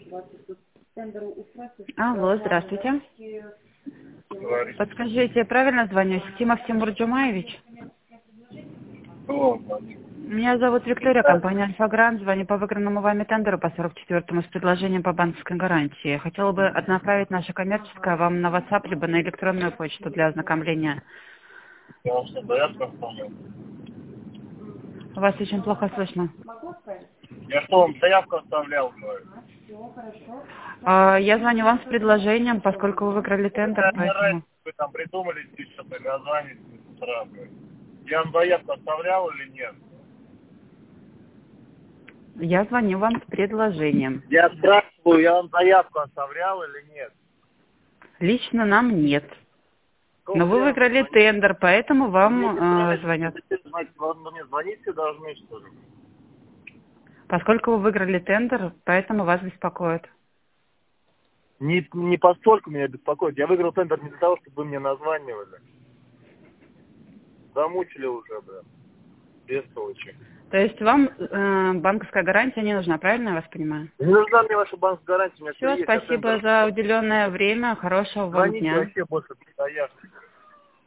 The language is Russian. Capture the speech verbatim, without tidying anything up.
Алло, здравствуйте. Говорит. Подскажите, правильно звоню? Тимов Тимур Джумаевич? Кто звонит? Меня зовут Виктория, компания Альфа-Грант. Звоню по выигранному вами тендеру по сорок четвёртому с предложением по банковской гарантии. Хотела бы отнаправить наше коммерческое вам на WhatsApp, либо на электронную почту для ознакомления. Я вам что, заявку оставлял? Вас очень плохо слышно. Я что, вам заявку оставлял, говорю? А, Я звоню вам с предложением, поскольку вы выиграли тендер, Это мне поэтому... раньше вы там придумали что-то, и название с утра, говорю. Я вам заявку оставлял или нет? Я звоню вам с предложением. Я спрашиваю, я вам заявку оставлял или нет? Лично нам нет. Но Сколько вы я вам выиграли звоню? тендер, поэтому вам Мне не э, нравится, звонят. вы мне звонить все должны, что ли? Поскольку вы выиграли тендер, поэтому вас беспокоит. Не, не постольку меня беспокоит. Я выиграл тендер не для того, чтобы вы мне названивали. Замучили уже, бля. Бестолочи. То есть вам э, банковская гарантия не нужна, правильно я вас понимаю? Не нужна мне ваша банк гарантия, у меня все Все, есть, я спасибо тендер. за уделенное время, хорошего вам Звоните дня. вообще больше заявки.